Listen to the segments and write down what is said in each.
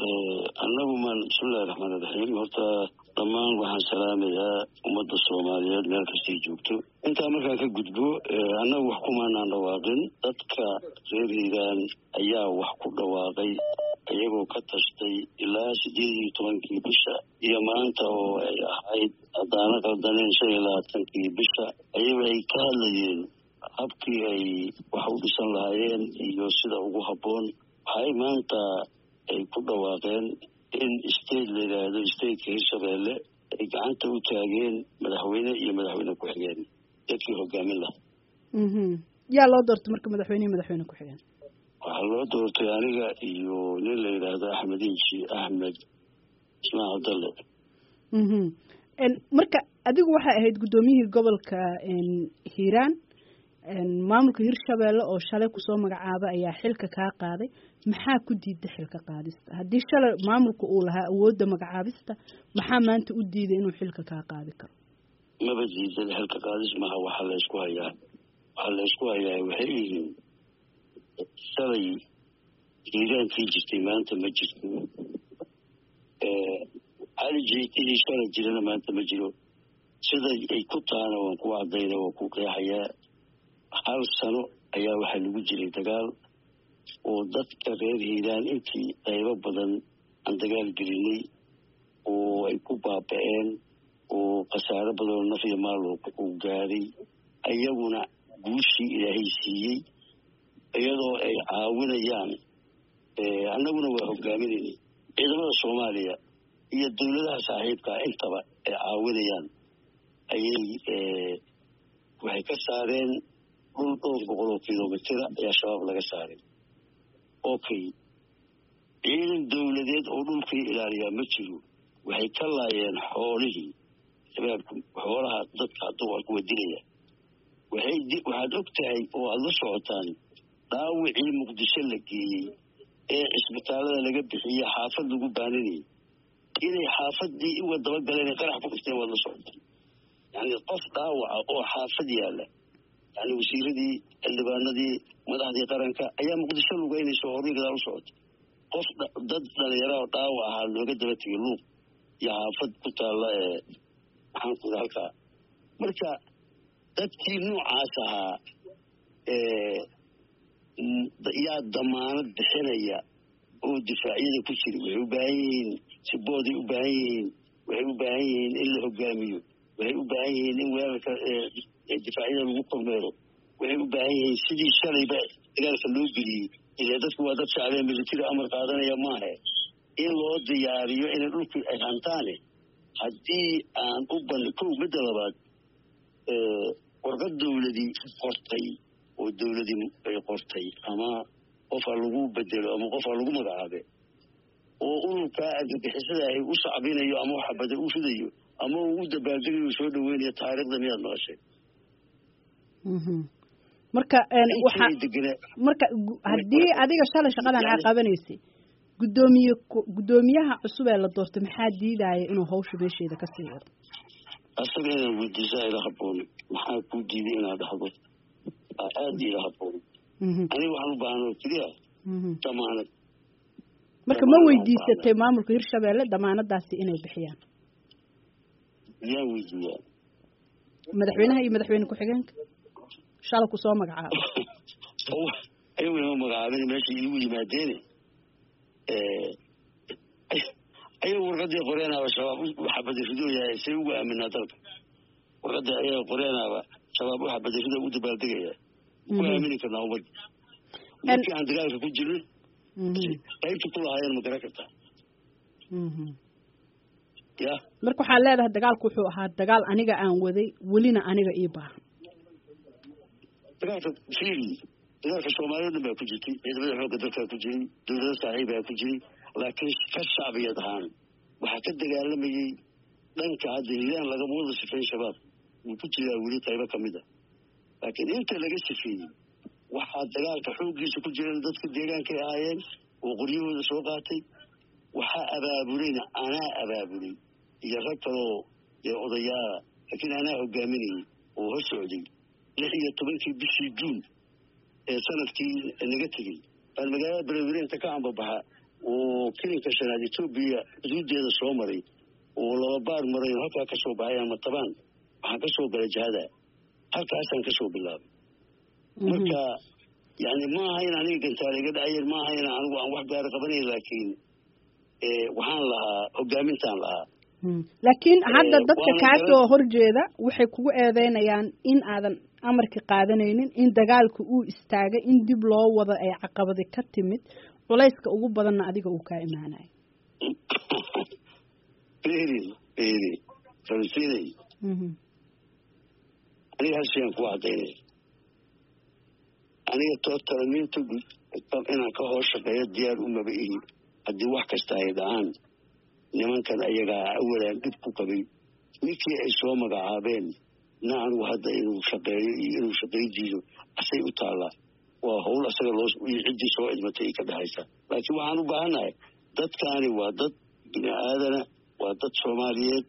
annagu maan bismillahi raxmaani raxiim horta dhammaan waxaan salaamayaa ummadda soomaaliyeed meel kastay joogto intaa markaan ka gudbo annagu wax kumaanaan dhawaaqin dadka reer hiiraan ayaa wax ku dhawaaqay iyagoo ka tashtay ilaa 18 bisha iyo maanta oo ay ahayd haddaana qaldaneen 25 bisha ayaga ay ka hadlayeen habkii ay wax u dhisan lahaayeen iyo sida ugu habboon waxay maanta ay ku dhawaaqeen in state la yidhaahdo stateka hirshabeelle ay gacanta u taageen madaxweyne iyo madaxweyne ku-xigeen dadkii hogaamin lahaa yaa loo doortay marka madaxweyne iyo madaxweyne ku-xigeen waxaa loo doortay aniga iyo nin la yidhaahdo axmed ismaan cabdalle marka adigu waxay ahayd guddoomiyihii gobolka hiiraan maamulka hirshabeelle oo shalay kusoo magacaabay ayaa xilka kaa qaaday maxaa ku diiday xilka qaadista haddii shalay maamulka uu lahaa awoodda magacaabista maxaa maanta u diiday inuu xilka kaa qaadi karo maba diidan xilka qaadis maha waxaa la isku hayaa waxay yihiin shalay hiiraankii jirtay maanta ma jirto cali jeetidii shalay jirana maanta ma jiro sida ay ku taana waan ku cadayna waan ku qeexayaa hal sano ayaa waxaa lagu jiray dagaal oo dadka reer hiiraan intii qaybo badan aan dagaal gelinay oo ay ku baaba'een oo khasaaro badanoo naf iyo maal uu gaaday ayaguna guushii ilaahay siiyey iyadoo ay caawinayaan annaguna waa hogaaminaynay ciidamada soomaaliya iyo dowladaha saaxiibkaa intaba ay caawinayaan ayay waxay ka saareen dhul 200 kilomitira ayaa shabaab laga saaray okay ciidan dowladeed oo dhulkii ilaaliyaa ma jiro waxay ka laayeen xoolihii shabaabku xoolaha dadka duwar ku wadinaya waxaad og tahay oo aad la socotaan dhaawicii muqdisho la geeyey ee cisbitaalada laga bixiyey xaafad lagu baaninayay inay xaafadii iwa dabagaleen qarax ku dhifteen waad la socotaan yani qof dhaawaca oo xaafad yaalla يعني وسيردي اللبانة مدحدي قرنك أيام مقدسة لقين شهوري كذا وصوت قف ضد يرى طاوع هذا وقدر تيلو يا فد كنت الله حنقول ذلك مركا تكتي نوع عاسها يا ضمانة بحنية ودفاعية كشري وعباين سبودي وعباين اللي هو قاميو وعباين وياك الدفاعية المقرمة وهم باهين سيدي الشرعي قال فلوجلي إذا دتك ودتش عليهم بالكثير أمر قادنا يا ماه إن الله دياريو إن الروك أنتاني هدي أن أبن كل مدلبات ورقد دولدي قرطي والدولدي قرطي أما قفلوا بدل أما قفلوا مقعبة وأقول كائن بحسده وصعبين يو أما حبده وشديو أما وجود بعدين وشود وين يتعرض لمية ناشئ marka haddii adiga shalay shaqadan ay qabanaysay gudoomiyaha cusub ee la doortay maxaa diidaya inuu hawsha meesheeda ka sii wado asaga inuu weydiisaa ila habboon maxaa ku diiday inaad dhahdo aad ila habboon aniga waxaan u baahnaa keliya damaanad marka ma weydiisatay maamulka hirshabeelle damaanadaasi inay bixiyaan yaa weydiiyaa madaxweynaha iyo madaxweyne ku-xigeenka shalay ku soo magacaabo ayuu magacaabay meeshii igu yimaadeen ayuu warqadii qoreenaaba shabaab waxa badirido yahay say ugu aaminaa dalka warqadii ayay qoreenaaba shabaab waxa badirido u dabaaldegaya ku aamini karnaa umad markii aan dagaalka ku jirin qaybta ku lahaayeen ma garan kartaa ya marka waxaa leedahay dagaalku wuxuu ahaa dagaal aniga aan waday welina aniga ii baahan dagaalka fiiri dagaalka Soomaaliyeed baa ku jirtay ciidamada xoogga dalka ku jiray dowladda saaxiiba ku jiray laakiin ka shacbiyad ahaan waxa ka dagaalamayay dhanka cadiyaan laga wada sifay shabaab uu ku jiray weli qaybo kamid ah laakiin inta laga sifeeyay waxa dagaalka xooggiisa ku jiray dadka deegaanka ahaayeen oo qoryahooda soo qaatay waxa abaabulina ana abaabulay iyo rag kaloo odayaal laakiin ana hogaaminay oo hosocday 16 bishii Juun sanadkii naga tagay magaalada Beledweyne ka aan babaxa وكلين كشناد إثيوبيا زود هذا الصومري ولو بار مرين هكا كسو بعيا مطبان هكسو بالجهاد هكا أحسن كسو بالله مركا يعني ما هين عليه قلت عليه قد عير ما هين عن واحد دار قبلي لكن وحان لها هجامنتان لها لكن هذا ضدك كعتو هرجيدا waxay kugu eedeynayaan in aadan amarka qaadanaynin in dagaalku uu istaaga in dib loo wado ay caqabadi ka timid culayska ugu badanna adiga uu ka imaanay فلسطيني أنا هالشيء أنا قاعدين أنا توتر مين تقول طب أنا كهوش شقيات ديار بإيه أدي واحد كستايد عن لمن كان أيجا أولا بدكو كبي نيكي إسوا مقعابين نعم وهذا إنه شقي جيزو أسيء تعالى وهو أسأل الله يعدي سوء المتي كده هيسا لكن وعنو بهنا ضد كاني وضد بني آدنا وضد سوماليات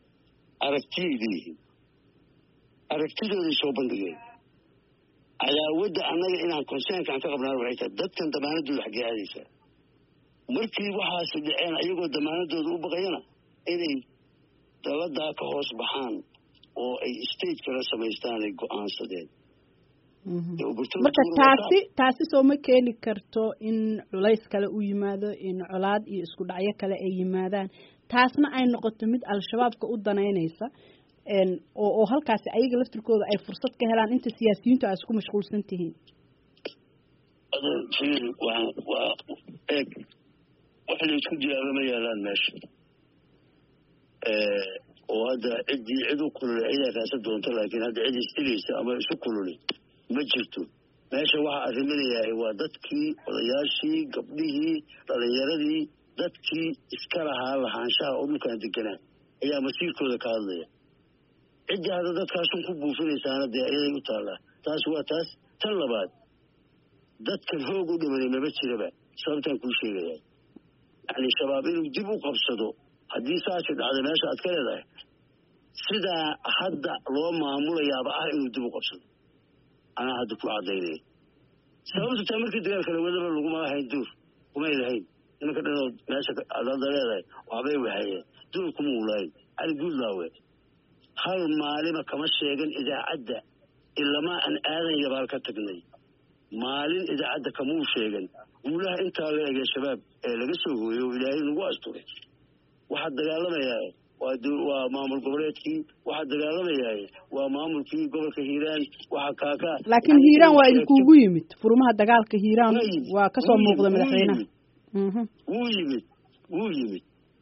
أركتي دي سو بندقين على ود أنا إن كونسين كان كقبل أنا بعيته ضد كان دمانة دول حقي هذه مركي واحد سدعين أيقو دمانة دول بقينا إني تودع كهوس بحان أو أي ستيت كلا سميستاني قان سدين marka taasi soo ma keeni karto in culays kale u yimaado in colaad iyo isku dhacyo kale ay yimaadaan taasna ay noqoto mid al-shabaabka u danaynaysa oo halkaasi ayaga laftirkooda ay fursad ka helaan inta siyaasiyiintu ay isku mashquulsan tihiin waxa la isku diyaarama yaalaan meesha oo hadda cid u kululay ayaa kaasa doonta laakiin hadda cid istilaysa ama isu kululay ma jirto meesha waxa arriminayaa waa dadkii odayaashii gabdhihii dhalinyaradii dadkii iska lahaa lahaanshaha oo dhulkan deganaa ayaa masiirkooda ka hadlaya cidda hadda dadkaasun ku buufinaysaana dee ayay u taallaa taas waa taas tan labaad dadkan hoog u dhimanay maba jiraba sababtaan kuu sheegayaa yani shabaab inuu dib u qabsado haddii saasi dhacda meesha aad ka leedahay sidaa hadda loo maamulayaaba ah inuu dib u qabsado anaa hadda ku cadaynaya sababta taa markii dagaalka la wadaba laguma lahayn duur kumay lahayn nimanka dhanood meesha adada leedahay waxbay wahayeen duur kuma ulahayn cali guudlaawe hal maalima kama sheegan idaacadda ilamaa aan aadan yabaal ka tagnay maalin idaacadda kamuu sheegan guulaha intaa la egay shabaab ee laga soo hooyey oo ilaahay nagu asturay waxaa dagaalamayaa waa maamul goboleedkii waxaa dagaalamayaa waa maamulkii gobolka hiiraan waxaa kaaka laakiin hiiraan waa idinkugu yimid furmaha dagaalka hiiraan waa ka soo muuqda madaxweynaha wuu yimid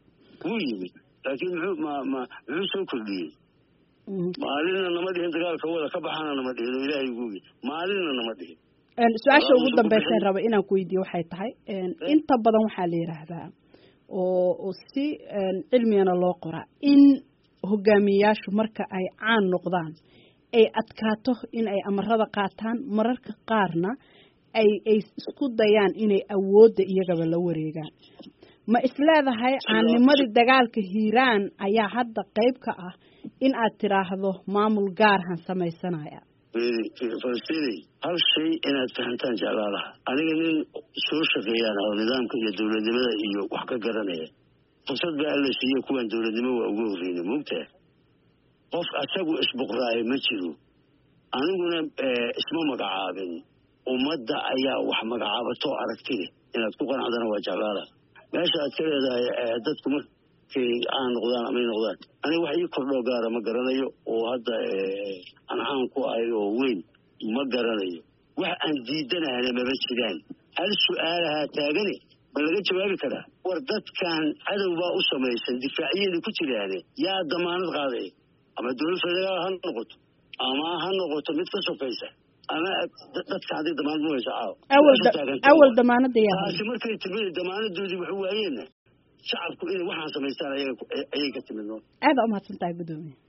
laakiin muxuu soo kordhiyey maalinna nama dhihin dagaalka wada ka baxana nama dhihin oo ilaahay ugu maalinna nama dhihin su-aasha ugu dambaysa raba inaan ku weydiiyo waxay tahay inta badan waxaa la yidhaahdaa oo si cilmigana loo qoraa in hogaamiyayaashu marka ay caan noqdaan ay adkaato in ay amarada qaataan mararka qaarna ay isku dayaan inay awoodda iyagaba la wareegaan ma isleedahay caannimadii dagaalka hiiraan ayaa hadda qayb ka ah in aad tiraahdo maamul gaarhan samaysanaya فلسطيني هل شيء أنا فهمتان جعلها أنا جنين شو شقيان أو نظام كي الدولة دماء إيو وحكا قرنية فصد بقى اللي سيئة كوان الدولة دماء وأقوه فيني ممتع قف أساقو اسبق رأي مجلو أنا قلنا اسمه مقعابين ومدى أيا وح مقعابتو عركتيني إنا تقوقان عدنا وجعلها ماشي أتكري دادتكم في عن غضان أمين غضان أنا وحي كله قارة ما قرنيو وهذا أنا عنكو أيو وين ما قرنيو وحن ديدنا أنا ما بشجان هل سؤالها تاجني بلغت جوابي كذا وردت كان عدو باء سميس دفاعيا لكتير يعني يا ضمانة غاضي أما دول فجأة هنقط أما هنقط متفسو فيسا أنا دت كان عندي ضمان مو يسعى أول ضمانة دي سمر كي تبي ضمانة دودي وحوالينا شعبكم إيه وحنا سميستان أيه كتير منهم هذا ما تنتهي بدوني